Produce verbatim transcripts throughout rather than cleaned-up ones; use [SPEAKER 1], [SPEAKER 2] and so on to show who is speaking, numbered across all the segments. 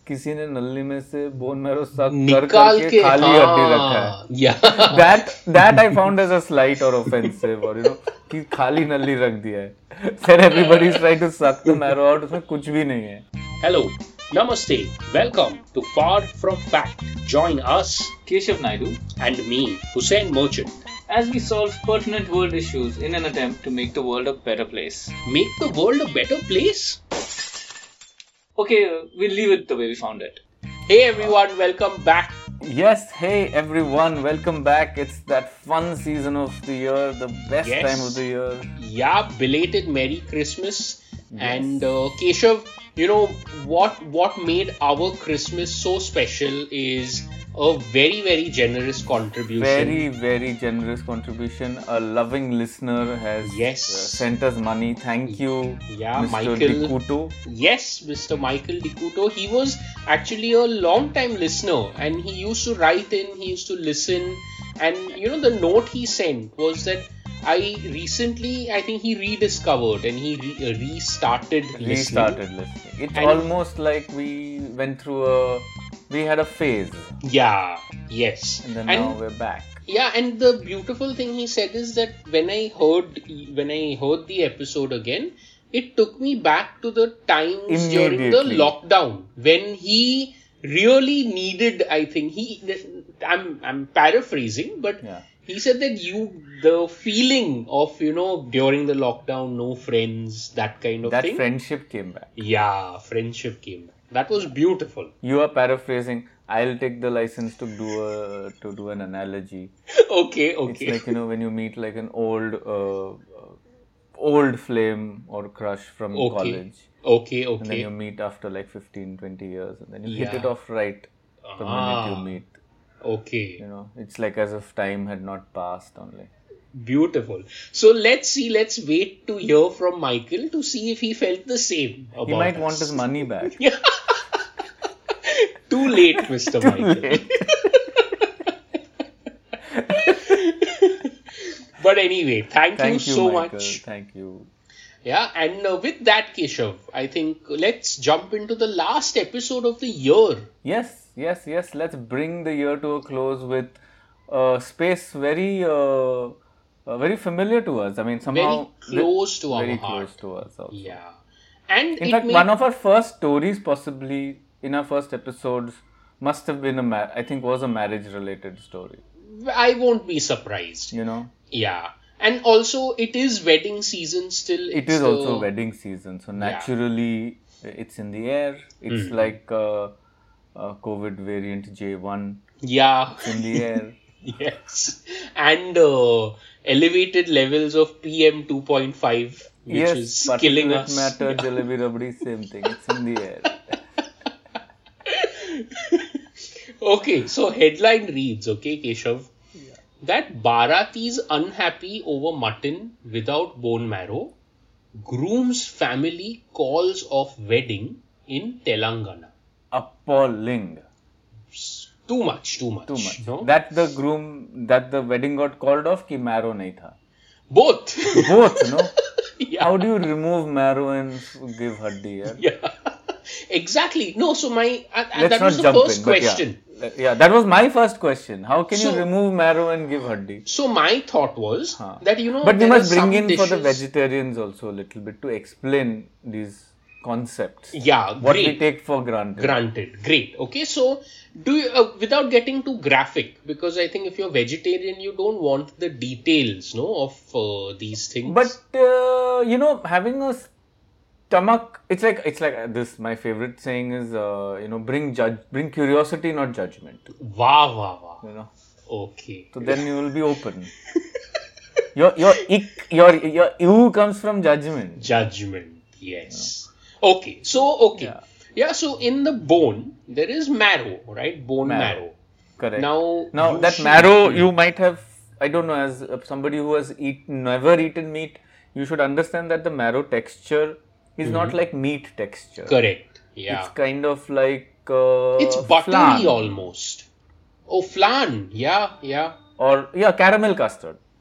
[SPEAKER 1] किसी ने नल्ली में से बोन मैरो सक कर
[SPEAKER 2] निकाल
[SPEAKER 1] करके
[SPEAKER 2] के
[SPEAKER 1] खाली हड्डी रखा
[SPEAKER 2] हाँ
[SPEAKER 1] है.
[SPEAKER 2] या
[SPEAKER 1] That that I found as a slight or offensive, or you know कि खाली नल्ली रख दिया है. Said everybody is trying to suck the marrow out. उसमें कुछ भी नहीं है.
[SPEAKER 2] Hello, Namaste, welcome to Far From Fact. Join us
[SPEAKER 3] Keshav Naidu,
[SPEAKER 2] and me, Hussein Merchant.
[SPEAKER 3] as we solve pertinent world issues in an attempt to make the world a better place.
[SPEAKER 2] Make the world a better place?
[SPEAKER 3] Okay, uh, we'll leave it the way we found it.
[SPEAKER 2] Hey everyone, welcome back.
[SPEAKER 1] Yes, hey everyone, welcome back. It's that fun season of the year, the best
[SPEAKER 2] Yes.
[SPEAKER 1] time of the year.
[SPEAKER 2] Yeah, belated Merry Christmas. And uh, Keshav, you know what what made our Christmas so special is a very very generous contribution.
[SPEAKER 1] Very, very generous contribution. A loving listener has
[SPEAKER 2] Yes.
[SPEAKER 1] uh, sent us money. Thank you,
[SPEAKER 2] Yeah,
[SPEAKER 1] Mister
[SPEAKER 2] Michael.
[SPEAKER 1] Dikuto.
[SPEAKER 2] Yes, Mister Michael Dikuto. He was actually a long time listener and he used to write in, he used to listen, and you know the note he sent was that I recently, I think he rediscovered and he re- uh, restarted listening.
[SPEAKER 1] Restarted listening. It's
[SPEAKER 2] And-
[SPEAKER 1] almost like we went through a, we had a phase,
[SPEAKER 2] Yeah, yes.
[SPEAKER 1] and then
[SPEAKER 2] And-
[SPEAKER 1] now we're back.
[SPEAKER 2] Yeah, and the beautiful thing he said is that when I heard when I heard the episode again, it took me back to the times during the
[SPEAKER 1] Immediately.
[SPEAKER 2] lockdown when he really needed. I think he. I'm I'm paraphrasing, but
[SPEAKER 1] Yeah.
[SPEAKER 2] he said that you the feeling of you know during the lockdown, no friends, that kind of
[SPEAKER 1] That
[SPEAKER 2] thing.
[SPEAKER 1] friendship came back.
[SPEAKER 2] Yeah, friendship came back. That was beautiful.
[SPEAKER 1] You are paraphrasing. I'll take the license to do a to do an analogy.
[SPEAKER 2] Okay,
[SPEAKER 1] It's
[SPEAKER 2] okay.
[SPEAKER 1] like, you know, when you meet like an old uh, uh, old flame or crush from
[SPEAKER 2] Okay.
[SPEAKER 1] college,
[SPEAKER 2] Okay,
[SPEAKER 1] and then
[SPEAKER 2] okay.
[SPEAKER 1] you meet after like fifteen, twenty years, and then you
[SPEAKER 2] Yeah.
[SPEAKER 1] hit it off right the minute you
[SPEAKER 2] Ah.
[SPEAKER 1] meet.
[SPEAKER 2] Okay.
[SPEAKER 1] You know, it's like as if time had not passed only.
[SPEAKER 2] Beautiful. So let's see, let's wait to hear from Michael to see if he felt the same about
[SPEAKER 1] He might
[SPEAKER 2] us.
[SPEAKER 1] want his money back.
[SPEAKER 2] Too late, Mister Michael. But anyway, thank,
[SPEAKER 1] Thank
[SPEAKER 2] you
[SPEAKER 1] you,
[SPEAKER 2] so
[SPEAKER 1] Michael.
[SPEAKER 2] much.
[SPEAKER 1] Thank you.
[SPEAKER 2] Yeah, and uh, with that, Keshav, I think let's jump into the last episode of the year.
[SPEAKER 1] Yes, yes, yes. Let's bring the year to a close with a space very, uh, uh, very familiar to us. I mean, somehow
[SPEAKER 2] Very close to our
[SPEAKER 1] very
[SPEAKER 2] heart.
[SPEAKER 1] close to us. Also.
[SPEAKER 2] Yeah. And
[SPEAKER 1] In
[SPEAKER 2] it
[SPEAKER 1] fact,
[SPEAKER 2] made,
[SPEAKER 1] one of our first stories, possibly in our first episodes, must have been a, ma- I think, was a marriage-related story.
[SPEAKER 2] I won't be surprised.
[SPEAKER 1] You know,
[SPEAKER 2] Yeah. And also, it is wedding season still.
[SPEAKER 1] it
[SPEAKER 2] It's
[SPEAKER 1] is
[SPEAKER 2] the-
[SPEAKER 1] also wedding season, so naturally, it's in the air. It's
[SPEAKER 2] Mm-hmm.
[SPEAKER 1] like uh, uh, COVID variant J one.
[SPEAKER 2] Yeah.
[SPEAKER 1] It's in the air.
[SPEAKER 2] Yes. And uh, elevated levels of P M two point five, which
[SPEAKER 1] yes,
[SPEAKER 2] is killing
[SPEAKER 1] particulate
[SPEAKER 2] us.
[SPEAKER 1] matter, jalebi rabdi, same thing. It's in the air.
[SPEAKER 2] Okay, so headline reads, okay, Keshav, that Bharat is unhappy over mutton without bone marrow. Groom's family calls off wedding in Telangana.
[SPEAKER 1] Appalling.
[SPEAKER 2] Too much, too much.
[SPEAKER 1] Too much.
[SPEAKER 2] No?
[SPEAKER 1] That the groom, that the wedding got called off, ki marrow nahi tha.
[SPEAKER 2] Both.
[SPEAKER 1] Both, no?
[SPEAKER 2] Yeah.
[SPEAKER 1] How do you remove marrow and give haddi? Yeah?
[SPEAKER 2] Yeah. Exactly. No, so my uh, uh,
[SPEAKER 1] Let's
[SPEAKER 2] that
[SPEAKER 1] not
[SPEAKER 2] was the
[SPEAKER 1] jump
[SPEAKER 2] first
[SPEAKER 1] in, but
[SPEAKER 2] question.
[SPEAKER 1] Yeah. yeah, that was my first question. How can
[SPEAKER 2] So-
[SPEAKER 1] you remove marrow and give haddi?
[SPEAKER 2] So my thought was
[SPEAKER 1] Huh.
[SPEAKER 2] that you know,
[SPEAKER 1] But we
[SPEAKER 2] there
[SPEAKER 1] must
[SPEAKER 2] are some
[SPEAKER 1] bring in for the
[SPEAKER 2] dishes-
[SPEAKER 1] vegetarians also a little bit to explain these concepts.
[SPEAKER 2] Yeah,
[SPEAKER 1] What
[SPEAKER 2] great.
[SPEAKER 1] we take for granted.
[SPEAKER 2] Granted, great. Okay, so do you, uh, without getting too graphic, because I think if you're vegetarian, you don't want the details, no, of uh, these things.
[SPEAKER 1] But uh, you know, having a stomach, it's like it's like uh, this. My favorite saying is, uh, you know, bring judge, bring curiosity, not judgment.
[SPEAKER 2] wow, wow, wow.
[SPEAKER 1] You know,
[SPEAKER 2] Okay.
[SPEAKER 1] so then you will be open. your your ick, your your ew comes from judgment.
[SPEAKER 2] Judgment. Yes. Okay. So okay.
[SPEAKER 1] Yeah.
[SPEAKER 2] Yeah. So in the bone there is marrow, right? Bone marrow.
[SPEAKER 1] Marrow. Correct.
[SPEAKER 2] Now.
[SPEAKER 1] Now
[SPEAKER 2] you
[SPEAKER 1] that
[SPEAKER 2] should-
[SPEAKER 1] marrow, you might have, I don't know, as uh, somebody who has eat, never eaten meat, you should understand that the marrow texture is not like meat texture.
[SPEAKER 2] Correct. Yeah.
[SPEAKER 1] It's kind of like uh,
[SPEAKER 2] It's buttery
[SPEAKER 1] flan.
[SPEAKER 2] almost. Oh, flan. Yeah. Yeah.
[SPEAKER 1] Or yeah, caramel custard.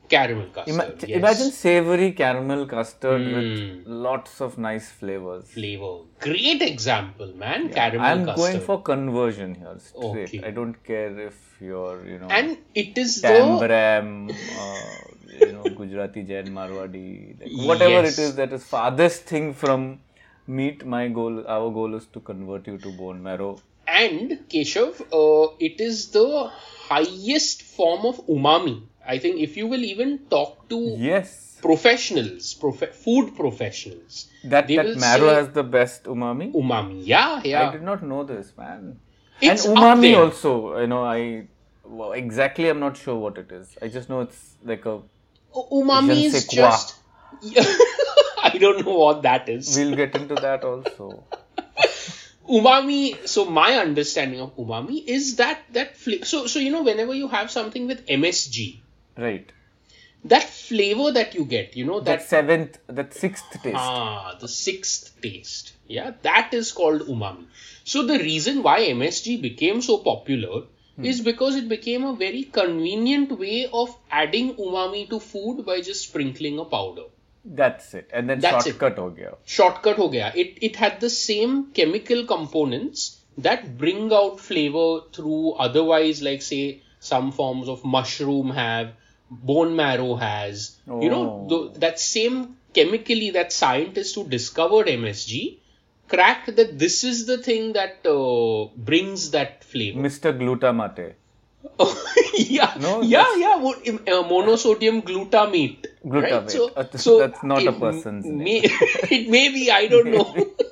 [SPEAKER 2] Caramel custard.
[SPEAKER 1] Ima-
[SPEAKER 2] yes.
[SPEAKER 1] Imagine savory caramel custard
[SPEAKER 2] Mm.
[SPEAKER 1] with lots of nice flavors.
[SPEAKER 2] Flavor. Great example, man.
[SPEAKER 1] Yeah,
[SPEAKER 2] Caramel
[SPEAKER 1] I'm
[SPEAKER 2] custard.
[SPEAKER 1] going for conversion here, straight.
[SPEAKER 2] Okay.
[SPEAKER 1] I don't care if you're, you know,
[SPEAKER 2] And it is the
[SPEAKER 1] Tambram, uh, you know, Gujarati, Jain, Marwadi, like whatever
[SPEAKER 2] Yes.
[SPEAKER 1] it is that is farthest thing from meat. My goal, our goal is to convert you to bone marrow.
[SPEAKER 2] and Keshav, uh, it is the highest form of umami. I think if you will even talk to
[SPEAKER 1] Yes,
[SPEAKER 2] professionals, prof- food professionals,
[SPEAKER 1] that
[SPEAKER 2] they
[SPEAKER 1] that
[SPEAKER 2] will
[SPEAKER 1] marrow
[SPEAKER 2] say
[SPEAKER 1] has the best umami.
[SPEAKER 2] umami. Yeah, yeah.
[SPEAKER 1] I did not know this, man.
[SPEAKER 2] It's
[SPEAKER 1] and
[SPEAKER 2] up
[SPEAKER 1] umami
[SPEAKER 2] there.
[SPEAKER 1] also, you know, I well, exactly I'm not sure what it is. I just know it's like a
[SPEAKER 2] U- Umami
[SPEAKER 1] Je ne
[SPEAKER 2] is
[SPEAKER 1] sais quoi.
[SPEAKER 2] just. I don't know what that is.
[SPEAKER 1] we'll get into that also.
[SPEAKER 2] Umami. So my understanding of umami is that that flavor. So so you know whenever you have something with M S G,
[SPEAKER 1] Right.
[SPEAKER 2] that flavor that you get, you know
[SPEAKER 1] That
[SPEAKER 2] that
[SPEAKER 1] seventh, that sixth taste.
[SPEAKER 2] ah the sixth taste. Yeah, that is called umami. So the reason why M S G became so popular is because it became a very convenient way of adding umami to food by just sprinkling a powder.
[SPEAKER 1] That's it. And then
[SPEAKER 2] That's
[SPEAKER 1] shortcut ho gaya.
[SPEAKER 2] Shortcut ho gaya. It it had the same chemical components that bring out flavor through otherwise, like say some forms of mushroom have, bone marrow has. You know,
[SPEAKER 1] Oh.
[SPEAKER 2] th- that same chemically that scientists who discovered M S G cracked that this is the thing that uh, brings that flavor.
[SPEAKER 1] Mister Glutamate.
[SPEAKER 2] yeah,
[SPEAKER 1] No,
[SPEAKER 2] yeah,
[SPEAKER 1] that's-
[SPEAKER 2] yeah. mo- uh, monosodium glutamate. Right?
[SPEAKER 1] Glutamate.
[SPEAKER 2] So,
[SPEAKER 1] Uh, th-
[SPEAKER 2] so
[SPEAKER 1] that's not a
[SPEAKER 2] it
[SPEAKER 1] person's
[SPEAKER 2] may, it may be, I don't know.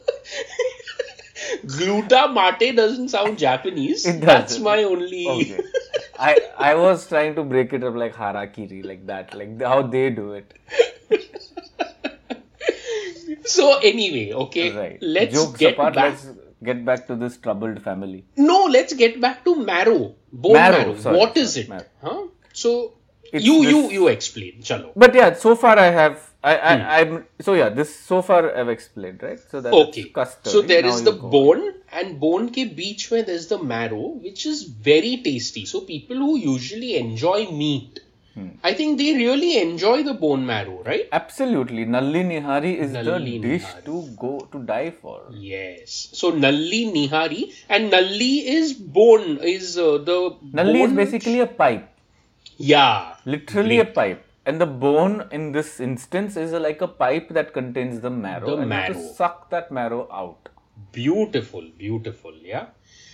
[SPEAKER 2] Glutamate doesn't sound Japanese.
[SPEAKER 1] It
[SPEAKER 2] That's
[SPEAKER 1] doesn't.
[SPEAKER 2] my only.
[SPEAKER 1] Okay. I I was trying to break it up like harakiri, like that, like the- how they do it.
[SPEAKER 2] So anyway, okay,
[SPEAKER 1] Right.
[SPEAKER 2] let's
[SPEAKER 1] Jokes
[SPEAKER 2] get
[SPEAKER 1] apart,
[SPEAKER 2] back.
[SPEAKER 1] let's get back to this troubled family.
[SPEAKER 2] No, let's get back to marrow. Bone
[SPEAKER 1] Marrow,
[SPEAKER 2] marrow.
[SPEAKER 1] sorry,
[SPEAKER 2] what is
[SPEAKER 1] sorry,
[SPEAKER 2] it?
[SPEAKER 1] marrow.
[SPEAKER 2] Huh? So
[SPEAKER 1] It's
[SPEAKER 2] you you
[SPEAKER 1] this-
[SPEAKER 2] you explain. Chalo.
[SPEAKER 1] But yeah, so far I have, I, I,
[SPEAKER 2] Hmm.
[SPEAKER 1] I'm, so yeah, this so far I've explained, right? So that's
[SPEAKER 2] Okay.
[SPEAKER 1] custard.
[SPEAKER 2] So there
[SPEAKER 1] Now
[SPEAKER 2] is
[SPEAKER 1] you
[SPEAKER 2] the
[SPEAKER 1] go on.
[SPEAKER 2] bone, and bone ke beech mein there's the marrow, which is very tasty. So people who usually enjoy meat,
[SPEAKER 1] Hmm.
[SPEAKER 2] I think they really enjoy the bone marrow, right?
[SPEAKER 1] Absolutely. Nalli Nihari is
[SPEAKER 2] Nalli
[SPEAKER 1] the dish
[SPEAKER 2] Nihari.
[SPEAKER 1] to go, to die for.
[SPEAKER 2] Yes. So nalli nihari, and nalli is bone, is uh, the
[SPEAKER 1] Nalli is
[SPEAKER 2] bone-
[SPEAKER 1] basically a pipe.
[SPEAKER 2] yeah,
[SPEAKER 1] Literally a pipe. And the bone in this instance is a, like a pipe that contains the marrow.
[SPEAKER 2] The
[SPEAKER 1] and you have to
[SPEAKER 2] marrow.
[SPEAKER 1] suck that marrow out.
[SPEAKER 2] beautiful, beautiful, yeah.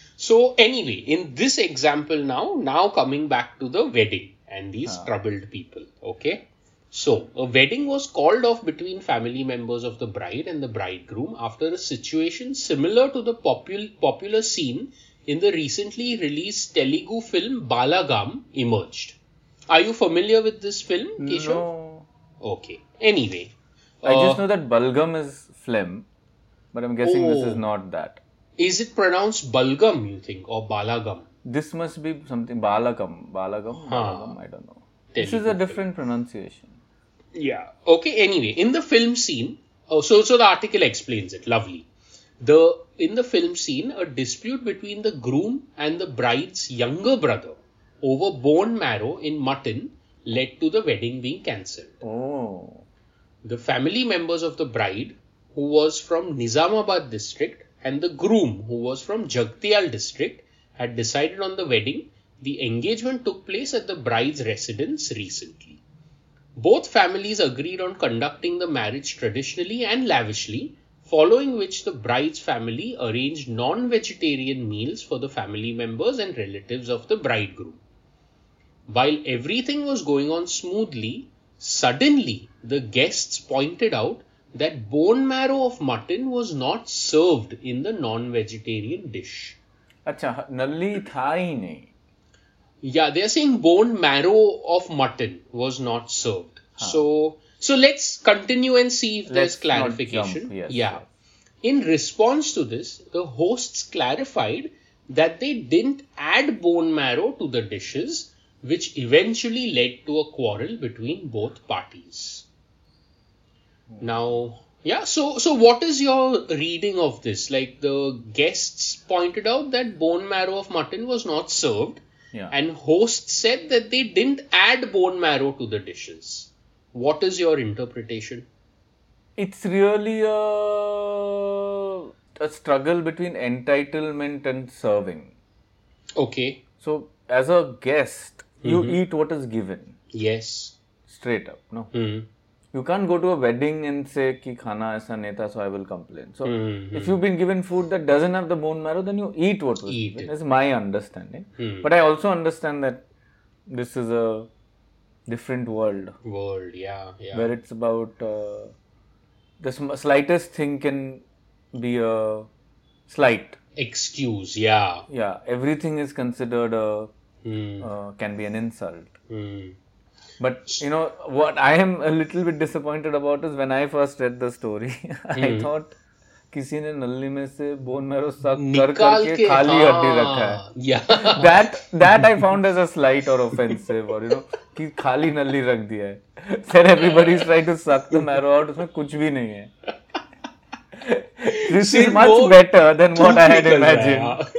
[SPEAKER 2] So anyway, in this example now, now coming back to the wedding and these
[SPEAKER 1] Ah.
[SPEAKER 2] troubled people, okay? So a wedding was called off between family members of the bride and the bridegroom after a situation similar to the popul- popular scene in the recently released Telugu film Balagam emerged. Are you familiar with this film, Keshav?
[SPEAKER 1] No.
[SPEAKER 2] Okay. Anyway.
[SPEAKER 1] I
[SPEAKER 2] uh,
[SPEAKER 1] just know that balgam is phlegm. But I'm guessing this is
[SPEAKER 2] Oh.
[SPEAKER 1] not that.
[SPEAKER 2] Is it pronounced Balgam, you think, or Balagam?
[SPEAKER 1] This must be something. Balagam. Balagam? Balagam? I don't know. This is
[SPEAKER 2] Telugu
[SPEAKER 1] a different pronunciation.
[SPEAKER 2] Yeah. Okay. Anyway, in the film scene, oh, so so the article explains it. Lovely. The in the film scene, a dispute between the groom and the bride's younger brother over bone marrow in mutton led to the wedding being cancelled.
[SPEAKER 1] Oh.
[SPEAKER 2] The family members of the bride, who was from Nizamabad district, and the groom, who was from Jagtial district, had decided on the wedding. The engagement took place at the bride's residence recently. Both families agreed on conducting the marriage traditionally and lavishly, following which the bride's family arranged non-vegetarian meals for the family members and relatives of the bridegroom. While everything was going on smoothly, suddenly the guests pointed out that bone marrow of mutton was not served in the non-vegetarian dish.
[SPEAKER 1] अच्छा नल्ली था ही नहीं.
[SPEAKER 2] Yeah, they're saying bone marrow of mutton was not served. So, so let's continue and see if there's
[SPEAKER 1] Let's not
[SPEAKER 2] clarification.
[SPEAKER 1] jump, yes,
[SPEAKER 2] yeah.
[SPEAKER 1] yes.
[SPEAKER 2] In response to this, the hosts clarified that they didn't add bone marrow to the dishes, which eventually led to a quarrel between both parties. Now, yeah, so so what is your reading of this? Like the guests pointed out that bone marrow of mutton was not served,
[SPEAKER 1] Yeah.
[SPEAKER 2] And host said that they didn't add bone marrow to the dishes. What is your interpretation?
[SPEAKER 1] It's really a, a struggle between entitlement and serving.
[SPEAKER 2] Okay.
[SPEAKER 1] So, as a guest, you eat what is given.
[SPEAKER 2] Yes.
[SPEAKER 1] Straight up, no?
[SPEAKER 2] Hmm.
[SPEAKER 1] You can't go to a wedding and say ki khana aisa nahi tha, so I will complain. So,
[SPEAKER 2] Mhm.
[SPEAKER 1] if you've been given food that doesn't have the bone marrow, then you eat what was
[SPEAKER 2] Eat
[SPEAKER 1] given.
[SPEAKER 2] it.
[SPEAKER 1] That's my understanding.
[SPEAKER 2] Hmm.
[SPEAKER 1] But I also understand that this is a different world
[SPEAKER 2] World, yeah, yeah.
[SPEAKER 1] where it's about uh, the sm- slightest thing can be a slight.
[SPEAKER 2] Excuse, yeah.
[SPEAKER 1] Yeah, everything is considered a
[SPEAKER 2] Hmm.
[SPEAKER 1] uh, can be an insult.
[SPEAKER 2] Hmm.
[SPEAKER 1] But you know what I am a little bit disappointed about is when I first read the story, I thought किसी ने नल्ली में से bone marrow suck कर
[SPEAKER 2] निकाल
[SPEAKER 1] करके
[SPEAKER 2] के
[SPEAKER 1] खाली
[SPEAKER 2] हाँ,
[SPEAKER 1] हड्डी रखा है.
[SPEAKER 2] yeah.
[SPEAKER 1] That that I found as a slight or offensive, or you know कि खाली नल्ली रख दिया है. Said everybody is trying to suck the marrow out. उसमें कुछ भी नहीं है. This is
[SPEAKER 2] सिर्फ
[SPEAKER 1] much
[SPEAKER 2] वो
[SPEAKER 1] better than what I had
[SPEAKER 2] निकल रहा है,
[SPEAKER 1] imagined.
[SPEAKER 2] हाँ.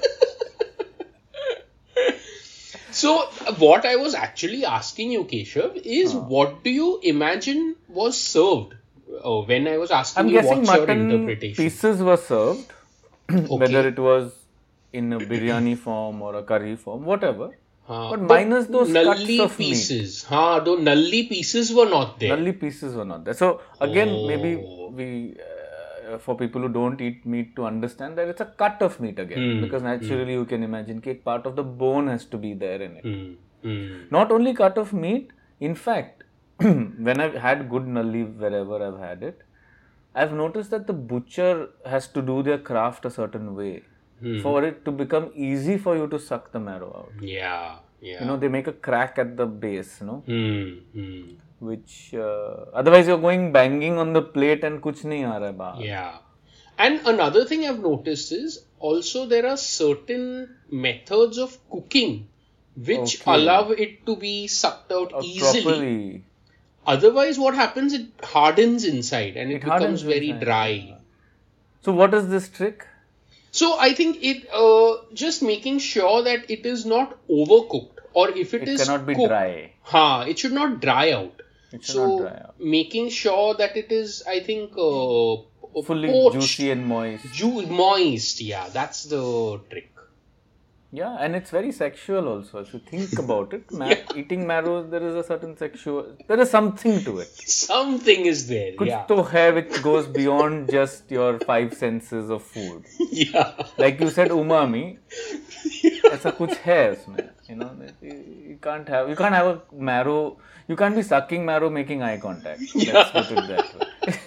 [SPEAKER 2] So, what I was actually asking you, Keshav, is what do you imagine was served? Oh, when I was asking
[SPEAKER 1] I'm
[SPEAKER 2] you,
[SPEAKER 1] guessing
[SPEAKER 2] what's your
[SPEAKER 1] mutton
[SPEAKER 2] interpretation?
[SPEAKER 1] pieces were served,
[SPEAKER 2] Okay.
[SPEAKER 1] whether it was in a biryani form or a curry form, whatever.
[SPEAKER 2] हाँ,
[SPEAKER 1] But
[SPEAKER 2] तो
[SPEAKER 1] minus those cuts
[SPEAKER 2] nalli
[SPEAKER 1] of meat.
[SPEAKER 2] pieces. हाँ, those nalli pieces were not there.
[SPEAKER 1] Nalli pieces were not there. So again,
[SPEAKER 2] Oh.
[SPEAKER 1] maybe we, uh, for people who don't eat meat, to understand that it's a cut of meat again,
[SPEAKER 2] Hmm,
[SPEAKER 1] because naturally you can imagine that part of the bone has to be there in it.
[SPEAKER 2] Hmm. Hmm.
[SPEAKER 1] Not only cut of meat, in fact, when I've had good nalli wherever I've had it, I've noticed that the butcher has to do their craft a certain way for it to become easy for you to suck the marrow out.
[SPEAKER 2] Yeah, yeah.
[SPEAKER 1] You know, they make a crack at the base, you know,
[SPEAKER 2] Hmm. Hmm.
[SPEAKER 1] which uh, otherwise you're going banging on the plate and kuch nahi aa raha hai bahar.
[SPEAKER 2] Yeah. And another thing I've noticed is also there are certain methods of cooking which
[SPEAKER 1] Okay.
[SPEAKER 2] allow it to be sucked out
[SPEAKER 1] Uh,
[SPEAKER 2] easily.
[SPEAKER 1] properly.
[SPEAKER 2] Otherwise, what happens? It hardens inside and it,
[SPEAKER 1] It hardens
[SPEAKER 2] becomes very
[SPEAKER 1] inside,
[SPEAKER 2] dry.
[SPEAKER 1] So what is this trick?
[SPEAKER 2] So I think it uh, just making sure that it is not overcooked, or if it
[SPEAKER 1] It
[SPEAKER 2] is
[SPEAKER 1] cannot be
[SPEAKER 2] cooked,
[SPEAKER 1] dry.
[SPEAKER 2] Ha, it should not dry out.
[SPEAKER 1] It should
[SPEAKER 2] So
[SPEAKER 1] not dry out.
[SPEAKER 2] making sure that it is, I think, uh,
[SPEAKER 1] Fully
[SPEAKER 2] poached,
[SPEAKER 1] juicy and moist.
[SPEAKER 2] ju- moist. Yeah, that's the trick.
[SPEAKER 1] Yeah, and it's very sexual also. If you think about it, ma- eating marrow, there is a certain sexual, there is something to it.
[SPEAKER 2] Something is there.
[SPEAKER 1] Kuch
[SPEAKER 2] Yeah.
[SPEAKER 1] to hai which goes beyond just your five senses of food.
[SPEAKER 2] Yeah.
[SPEAKER 1] Like you said, umami. ऐसा कुछ है उसमें. You know, you you can't have, you can't have a marrow, you can't be sucking marrow making eye contact. Let's put it that way.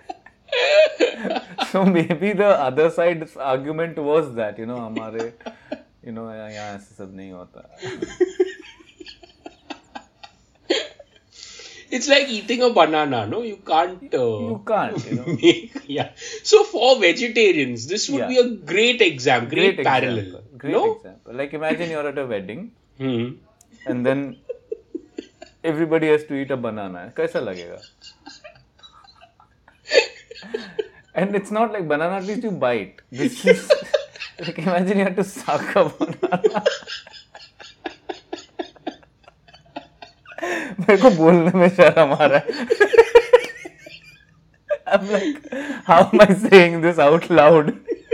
[SPEAKER 1] So maybe the other side's argument was that, you know, हमारे, you know, यहाँ ऐसे सब नहीं होता.
[SPEAKER 2] It's like eating a banana, no? You can't. Uh,
[SPEAKER 1] You can't, you know.
[SPEAKER 2] make, yeah. So for vegetarians, this would
[SPEAKER 1] Yeah.
[SPEAKER 2] be a great exam, great,
[SPEAKER 1] Great
[SPEAKER 2] parallel.
[SPEAKER 1] example. Great
[SPEAKER 2] no?
[SPEAKER 1] example. Like imagine you're at a wedding
[SPEAKER 2] Hmm.
[SPEAKER 1] and then everybody has to eat a banana. कैसा लगेगा? And it's not like banana, at least you bite. This is like imagine you have to suck a banana. मेरे को बोलने में शर्म आ रहा है. I'm like, how am I saying this out loud?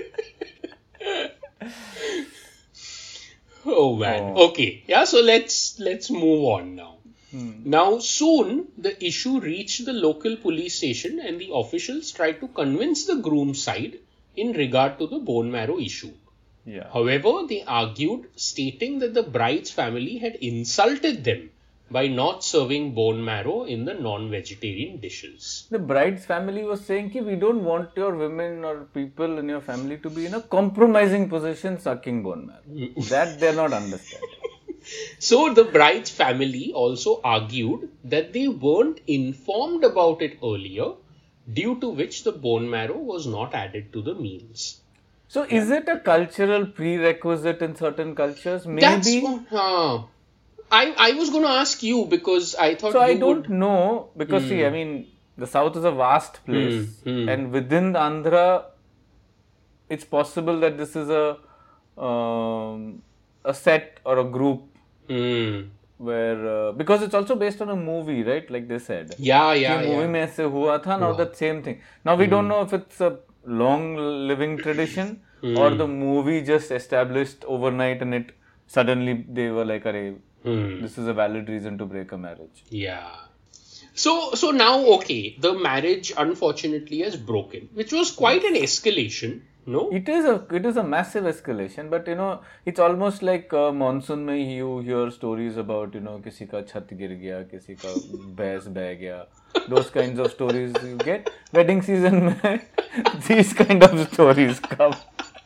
[SPEAKER 2] Oh man.
[SPEAKER 1] Oh.
[SPEAKER 2] Okay. Yeah. So let's let's move on now. Now soon the issue reached the local police station and the officials tried to convince the groom's side in regard to the bone marrow issue.
[SPEAKER 1] Yeah.
[SPEAKER 2] However, they argued, stating that the bride's family had insulted them by not serving bone marrow in the non-vegetarian dishes.
[SPEAKER 1] The bride's family was saying कि we don't want your women or people in your family to be in a compromising position sucking bone marrow. That they're not understanding.
[SPEAKER 2] So the bride's family also argued that they weren't informed about it earlier, due to which the bone marrow was not added to the meals.
[SPEAKER 1] So is it a cultural prerequisite in certain cultures? Maybe.
[SPEAKER 2] That's what, uh, I, I was going to ask you because I thought
[SPEAKER 1] So
[SPEAKER 2] you
[SPEAKER 1] I don't
[SPEAKER 2] would...
[SPEAKER 1] know because see, I mean, the south is a vast place,
[SPEAKER 2] Hmm, hmm.
[SPEAKER 1] and within the Andhra, it's possible that this is a um, a set or a group
[SPEAKER 2] Hmm.
[SPEAKER 1] where uh, because it's also based on a movie, right? Like they said.
[SPEAKER 2] Yeah, yeah,
[SPEAKER 1] कि movie
[SPEAKER 2] yeah.
[SPEAKER 1] में ऐसे हुआ था. Now that same thing. Now we don't know if it's a long living tradition or the movie just established overnight and it suddenly they were like, "Arey, this is a valid reason to break a marriage."
[SPEAKER 2] Yeah. So so now okay, the marriage unfortunately has broken, which was quite an escalation. No.
[SPEAKER 1] It is a it is a massive escalation, but you know it's almost like uh, monsoon में you hear stories about you know किसी का छत गिर गया, किसी का भैंस बह गया. Those kinds of stories you get. Wedding season में these kind of stories come.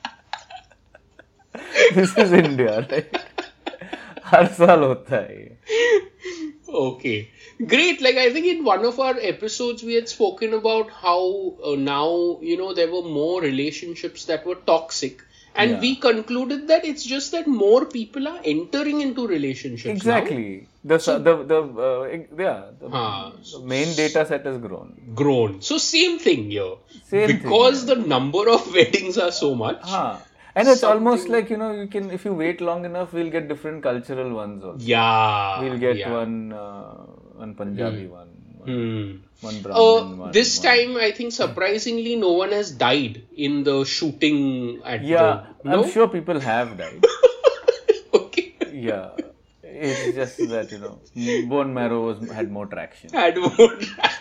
[SPEAKER 1] This is India, right? हर साल होता है ये.
[SPEAKER 2] Okay. Great. Like, I think in one of our episodes, we had spoken about how uh, now, you know, there were more relationships that were toxic. And
[SPEAKER 1] Yeah.
[SPEAKER 2] we concluded that it's just that more people are entering into relationships
[SPEAKER 1] Exactly. The su- the the uh, yeah the,
[SPEAKER 2] Ah.
[SPEAKER 1] the main data set has grown.
[SPEAKER 2] now. Grown. So, same thing here.
[SPEAKER 1] Same thing,
[SPEAKER 2] because
[SPEAKER 1] yeah.
[SPEAKER 2] the number of weddings are so much.
[SPEAKER 1] Huh. And it's almost
[SPEAKER 2] Something-
[SPEAKER 1] like you know you can if you wait long enough we'll get different cultural ones also.
[SPEAKER 2] Yeah.
[SPEAKER 1] We'll get
[SPEAKER 2] yeah.
[SPEAKER 1] one uh, one Punjabi one, one,
[SPEAKER 2] Hmm.
[SPEAKER 1] one
[SPEAKER 2] Uh,
[SPEAKER 1] Brahmin one.
[SPEAKER 2] this
[SPEAKER 1] one.
[SPEAKER 2] time, I think surprisingly, no one has died in the shooting at
[SPEAKER 1] Yeah,
[SPEAKER 2] the. No?
[SPEAKER 1] I'm sure people have died.
[SPEAKER 2] Okay.
[SPEAKER 1] Yeah, it's just that you know bone marrow was, had more traction.
[SPEAKER 2] Had more.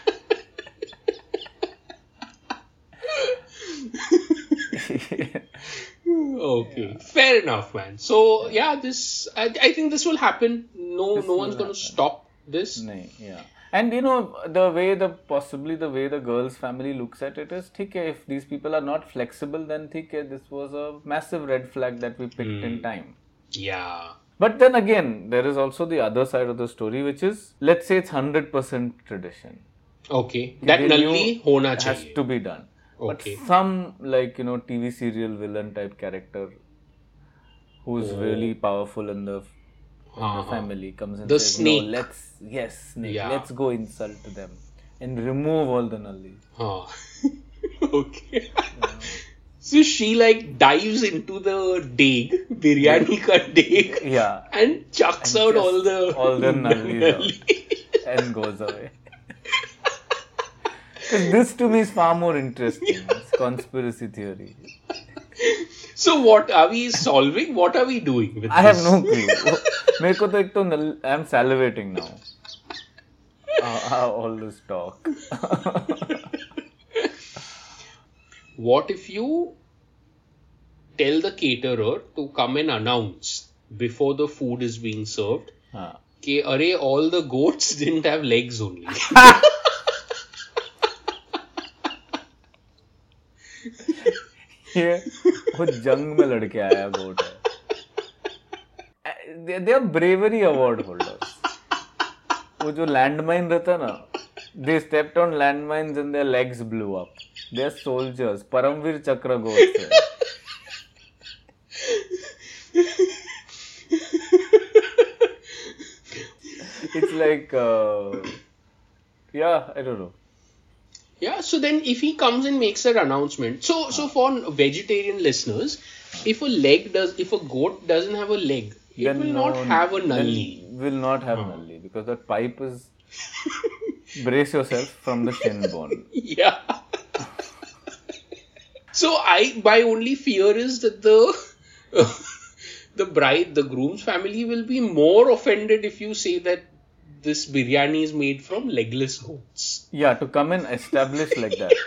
[SPEAKER 2] Okay, fair enough, man. So yeah, this I, I think this will happen. No,
[SPEAKER 1] This
[SPEAKER 2] no
[SPEAKER 1] will
[SPEAKER 2] one's going to
[SPEAKER 1] happen.
[SPEAKER 2] stop this.
[SPEAKER 1] Nahin, yeah. And you know the way the possibly the way the girl's family looks at it is ठीक है, if these people are not flexible then ठीक है, this was a massive red flag that we picked in time.
[SPEAKER 2] Yeah.
[SPEAKER 1] But then again, there is also the other side of the story, which is let's say it's one hundred percent tradition.
[SPEAKER 2] Okay. That
[SPEAKER 1] They
[SPEAKER 2] nalli
[SPEAKER 1] knew
[SPEAKER 2] hona
[SPEAKER 1] has
[SPEAKER 2] chahiye.
[SPEAKER 1] to be done.
[SPEAKER 2] Okay.
[SPEAKER 1] But some like you know T V serial villain type character who's
[SPEAKER 2] Oh.
[SPEAKER 1] really powerful in the, in
[SPEAKER 2] Uh-huh.
[SPEAKER 1] the family comes and
[SPEAKER 2] The
[SPEAKER 1] says,
[SPEAKER 2] snake.
[SPEAKER 1] "No, let's yes, snake.
[SPEAKER 2] Yeah.
[SPEAKER 1] Let's go insult them and remove all the nalli."
[SPEAKER 2] Huh. Okay. So she like dives into the deg, biryani ka deg,
[SPEAKER 1] Yeah,
[SPEAKER 2] and chucks
[SPEAKER 1] And
[SPEAKER 2] out
[SPEAKER 1] just
[SPEAKER 2] all the
[SPEAKER 1] all the nallis out.
[SPEAKER 2] nalli.
[SPEAKER 1] and goes away. 'Cause this to me is far more interesting. It's conspiracy theory.
[SPEAKER 2] So what are we solving? What are we doing with
[SPEAKER 1] I have
[SPEAKER 2] this?
[SPEAKER 1] no clue. मेरे को तो एक तो I am salivating now. Uh, uh, all this talk.
[SPEAKER 2] What if you tell the caterer to come and announce before the food is being served
[SPEAKER 1] हाँ.
[SPEAKER 2] कि अरे all the goats didn't have legs only.
[SPEAKER 1] ये वो जंग में लड़के आया गोट है. They are bravery award holders. वो जो landmine रहता है ना, they stepped on landmines and their legs blew up. They are soldiers. Paramvir चक्र गोट्स है. It's like, uh, yeah, I don't know.
[SPEAKER 2] Yeah, so then if he comes and makes that announcement, so so for vegetarian listeners, if a leg does, if a goat doesn't have a leg, it
[SPEAKER 1] Then
[SPEAKER 2] will
[SPEAKER 1] no-
[SPEAKER 2] not have a
[SPEAKER 1] then
[SPEAKER 2] nalli.
[SPEAKER 1] Will not have nalli because that pipe is. Brace yourself from the shin bone.
[SPEAKER 2] Yeah. So I, my only fear is that the the bride, the groom's family will be more offended if you say that this biryani is made from legless goats.
[SPEAKER 1] Yeah, to come and establish like that.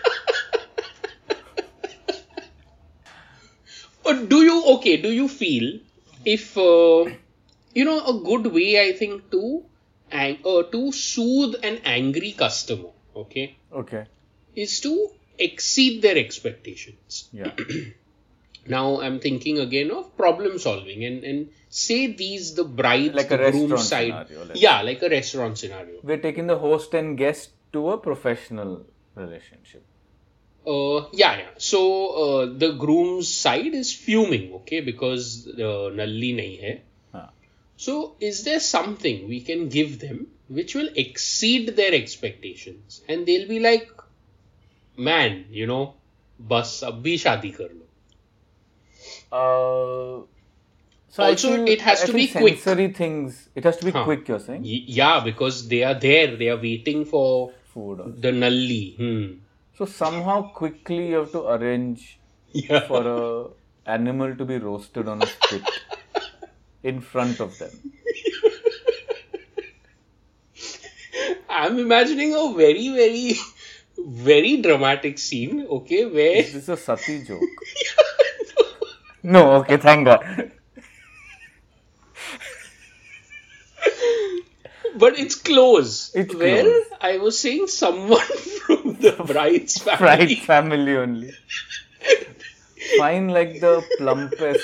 [SPEAKER 2] Or do you, okay, do you feel if, uh, you know, a good way, I think, to, ang- uh, to soothe an angry customer, okay,
[SPEAKER 1] Okay.
[SPEAKER 2] is to exceed their expectations.
[SPEAKER 1] Yeah.
[SPEAKER 2] Now I'm thinking again of problem solving and, and say these, the bride,
[SPEAKER 1] Like
[SPEAKER 2] the
[SPEAKER 1] a
[SPEAKER 2] groom
[SPEAKER 1] restaurant
[SPEAKER 2] side.
[SPEAKER 1] scenario, let's
[SPEAKER 2] Yeah, like a restaurant scenario.
[SPEAKER 1] We're taking the host and guest to a professional relationship.
[SPEAKER 2] Uh, yeah, yeah. So uh, the groom's side is fuming, okay, because uh, nalli nahi hai.
[SPEAKER 1] Huh.
[SPEAKER 2] So is there something we can give them which will exceed their expectations, and they'll be like, man, you know, bas ab bhi shaadi kar lo.
[SPEAKER 1] Uh, So I
[SPEAKER 2] Also,
[SPEAKER 1] feel-
[SPEAKER 2] it has
[SPEAKER 1] I
[SPEAKER 2] to
[SPEAKER 1] think
[SPEAKER 2] be quick.
[SPEAKER 1] sensory things. It has to be
[SPEAKER 2] Huh.
[SPEAKER 1] quick. You're saying
[SPEAKER 2] Y- yeah, because they are there. They are waiting for
[SPEAKER 1] food. Also.
[SPEAKER 2] the nalli. Hmm.
[SPEAKER 1] So somehow quickly you have to arrange
[SPEAKER 2] Yeah.
[SPEAKER 1] for a animal to be roasted on a spit in front of them.
[SPEAKER 2] I'm imagining a very, very, very dramatic scene, okay, where...
[SPEAKER 1] Is this a sati joke? No, okay, thank God.
[SPEAKER 2] But it's close.
[SPEAKER 1] It's
[SPEAKER 2] where
[SPEAKER 1] close.
[SPEAKER 2] I was saying someone from the bride's family.
[SPEAKER 1] Fried family only. Find like the plumpest,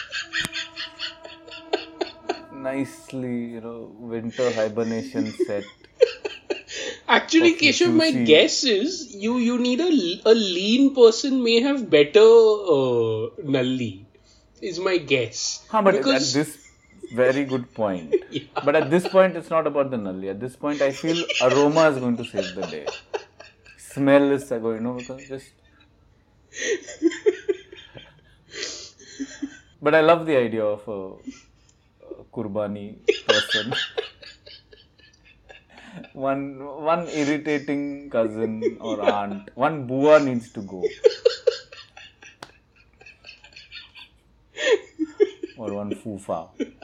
[SPEAKER 1] nicely, you know, winter hibernation set.
[SPEAKER 2] Actually,
[SPEAKER 1] Coffee,
[SPEAKER 2] Keshav, my
[SPEAKER 1] juicy.
[SPEAKER 2] guess is you, you need a, a lean person may have better uh, nalli, is my guess.
[SPEAKER 1] Huh, but
[SPEAKER 2] Because-
[SPEAKER 1] at this very good point.
[SPEAKER 2] Yeah.
[SPEAKER 1] But at this point, it's not about the nalli. At this point, I feel aroma is going to save the day. Smell is going, you know, because just. But I love the idea of a, a kurbani person. one one irritating cousin or aunt, one bua needs to go. Or one fufa.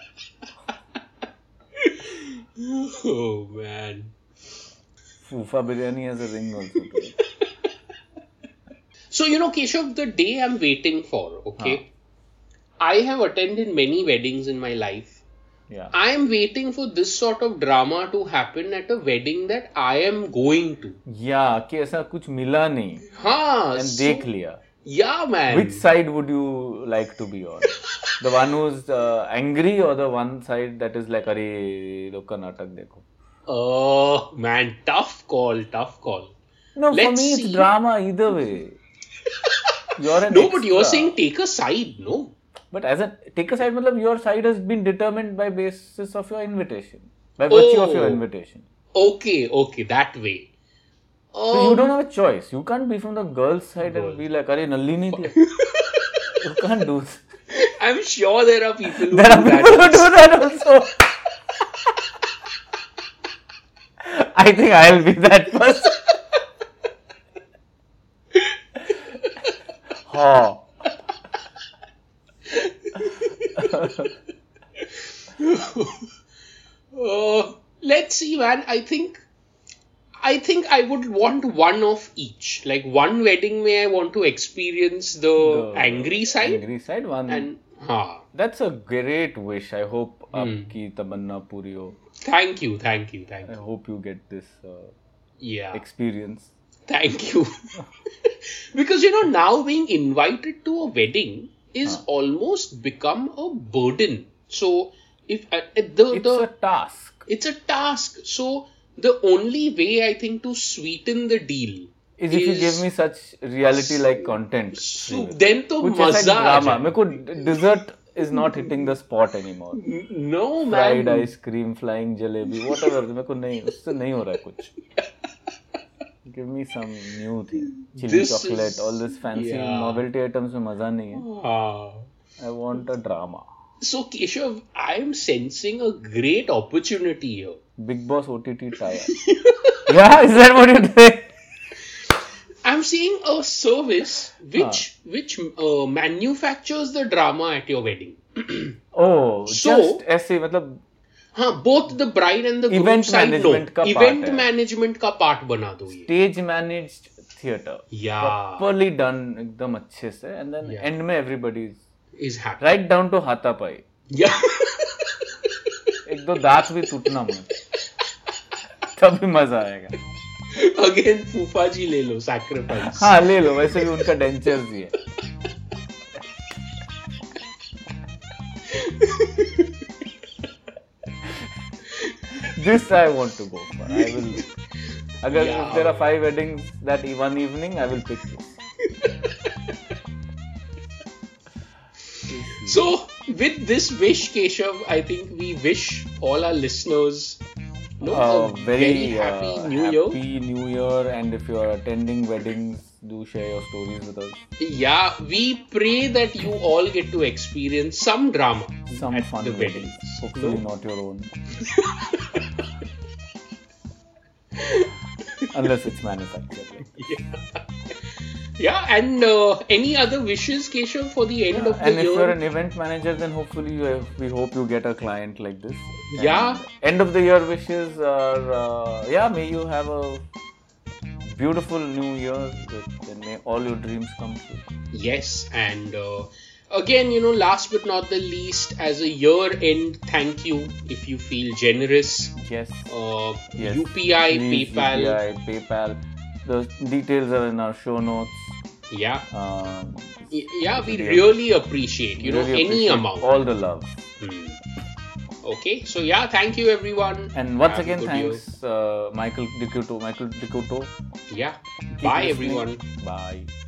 [SPEAKER 2] Oh, man.
[SPEAKER 1] Fufa biryani has a ring also to it.
[SPEAKER 2] So, you know, Keshav, the day I'm waiting for, okay, I have attended many weddings in my life.
[SPEAKER 1] Yeah.
[SPEAKER 2] I am waiting for this sort of drama to happen at a wedding that I am going to.
[SPEAKER 1] Yeah, कि ऐसा कुछ मिला नहीं
[SPEAKER 2] हाँ,
[SPEAKER 1] and
[SPEAKER 2] so-
[SPEAKER 1] देख लिया.
[SPEAKER 2] yeah, man.
[SPEAKER 1] Which side would you like to be on? The one who's uh, angry or the one side that is like, अरे लोग का नाटक देखो.
[SPEAKER 2] Oh, man, tough call, tough call.
[SPEAKER 1] No, for
[SPEAKER 2] Let's
[SPEAKER 1] me it's
[SPEAKER 2] see.
[SPEAKER 1] drama either way. You're an
[SPEAKER 2] No, but you're
[SPEAKER 1] extra.
[SPEAKER 2] saying take a side, no?
[SPEAKER 1] But as a take a side, matlab your side has been determined by basis of your invitation, by virtue of your
[SPEAKER 2] Oh.
[SPEAKER 1] invitation.
[SPEAKER 2] Okay, okay, that way.
[SPEAKER 1] So
[SPEAKER 2] Um,
[SPEAKER 1] you don't have a choice. You can't be from the girl's side
[SPEAKER 2] Girl.
[SPEAKER 1] and be like, "Arey nalli nahi diya." You can't do.
[SPEAKER 2] I'm sure there are people who
[SPEAKER 1] There are
[SPEAKER 2] do that.
[SPEAKER 1] people who do that also. I think I'll be that person. Ha.
[SPEAKER 2] Uh, let's see, man. I think, I think I would want one of each. Like one wedding, may I want to experience the,
[SPEAKER 1] The
[SPEAKER 2] angry side,
[SPEAKER 1] Angry side one.
[SPEAKER 2] and ha.
[SPEAKER 1] That's a great wish. I hope
[SPEAKER 2] Hmm.
[SPEAKER 1] आपकी तमन्ना पूरी हो.
[SPEAKER 2] Thank you, thank you, thank
[SPEAKER 1] I
[SPEAKER 2] you.
[SPEAKER 1] hope you get this uh,
[SPEAKER 2] Yeah,
[SPEAKER 1] experience.
[SPEAKER 2] thank you. Because you know, now being invited to a wedding is
[SPEAKER 1] Huh.
[SPEAKER 2] almost become a burden. So if uh, the
[SPEAKER 1] It's
[SPEAKER 2] the
[SPEAKER 1] a task.
[SPEAKER 2] it's a task. So the only way I think to sweeten the deal
[SPEAKER 1] Is if you give me such reality-like content.
[SPEAKER 2] So then to
[SPEAKER 1] कुछ ऐसा
[SPEAKER 2] मजा आ
[SPEAKER 1] drama.
[SPEAKER 2] जाए.
[SPEAKER 1] मेरे को dessert is not hitting the spot anymore.
[SPEAKER 2] No
[SPEAKER 1] Fried
[SPEAKER 2] man.
[SPEAKER 1] ice cream, flying jalebi, whatever. मेरे को नहीं, उससे नहीं हो रहा है कुछ. Give me some new thing. Chili
[SPEAKER 2] This
[SPEAKER 1] chocolate,
[SPEAKER 2] is-
[SPEAKER 1] all this fancy
[SPEAKER 2] yeah.
[SPEAKER 1] novelty items में मजा नहीं है.
[SPEAKER 2] Ah.
[SPEAKER 1] I want a drama.
[SPEAKER 2] So Keshav, I am sensing a great opportunity here.
[SPEAKER 1] Big Boss O T T tie-up. Yeah, is that what you think?
[SPEAKER 2] I'm seeing a service which which uh, manufactures the drama at your wedding.
[SPEAKER 1] Oh,
[SPEAKER 2] So-
[SPEAKER 1] just ऐसे मतलब
[SPEAKER 2] हाँ, both the bride and the groom
[SPEAKER 1] Event
[SPEAKER 2] side no.
[SPEAKER 1] management का part
[SPEAKER 2] Event
[SPEAKER 1] है.
[SPEAKER 2] management का part बना दो ये.
[SPEAKER 1] stage managed theater.
[SPEAKER 2] Yeah,
[SPEAKER 1] Properly done एकदम अच्छे से and then
[SPEAKER 2] Yeah.
[SPEAKER 1] end में everybody is
[SPEAKER 2] is happy.
[SPEAKER 1] right down to हाथापाई.
[SPEAKER 2] Yeah.
[SPEAKER 1] एक दो दांत भी टूटना मत. तभी मजा आएगा.
[SPEAKER 2] Again, फूफा जी ले लो sacrifice.
[SPEAKER 1] हाँ ले लो वैसे भी उनका डेंचर्स ही है. This I want to go for. I will. अगर
[SPEAKER 2] Yeah.
[SPEAKER 1] if there are five weddings that e- one evening, I will pick this.
[SPEAKER 2] So, with this wish, Keshav, I think we wish all our listeners no,
[SPEAKER 1] Uh,
[SPEAKER 2] a very, happy
[SPEAKER 1] uh,
[SPEAKER 2] New Year.
[SPEAKER 1] Happy New Year, and if you are attending weddings do share your stories with us.
[SPEAKER 2] Yeah, we pray that you all get to experience some drama.
[SPEAKER 1] Some
[SPEAKER 2] at
[SPEAKER 1] fun
[SPEAKER 2] the
[SPEAKER 1] weddings.
[SPEAKER 2] weddings.
[SPEAKER 1] Hopefully
[SPEAKER 2] No?
[SPEAKER 1] not your own. Unless it's manufactured. Like.
[SPEAKER 2] Yeah. Yeah, and uh, any other wishes, Keshav, for the end
[SPEAKER 1] Yeah,
[SPEAKER 2] of the
[SPEAKER 1] and
[SPEAKER 2] year?
[SPEAKER 1] if you're an event manager, then hopefully you have, we hope you get a client like this. And
[SPEAKER 2] Yeah.
[SPEAKER 1] End of the year wishes are, uh, yeah, may you have a beautiful new year with, and may all your dreams come true.
[SPEAKER 2] Yes, and uh, again, you know, last but not the least, as a year end thank you if you feel generous.
[SPEAKER 1] Yes.
[SPEAKER 2] Uh,
[SPEAKER 1] Yes.
[SPEAKER 2] U P I,
[SPEAKER 1] Please,
[SPEAKER 2] PayPal.
[SPEAKER 1] U P I, PayPal. The details are in our show notes.
[SPEAKER 2] Yeah.
[SPEAKER 1] Um,
[SPEAKER 2] Y- Yeah, we
[SPEAKER 1] Yeah.
[SPEAKER 2] really appreciate, you know,
[SPEAKER 1] really
[SPEAKER 2] any
[SPEAKER 1] appreciate
[SPEAKER 2] amount.
[SPEAKER 1] all the love.
[SPEAKER 2] Hmm. Okay, so yeah, thank you everyone.
[SPEAKER 1] And once
[SPEAKER 2] Have a
[SPEAKER 1] again,
[SPEAKER 2] good year.
[SPEAKER 1] thanks, uh, Michael Dicuto. Michael Dicuto.
[SPEAKER 2] Yeah.
[SPEAKER 1] Keep
[SPEAKER 2] Bye
[SPEAKER 1] listening.
[SPEAKER 2] everyone.
[SPEAKER 1] Bye.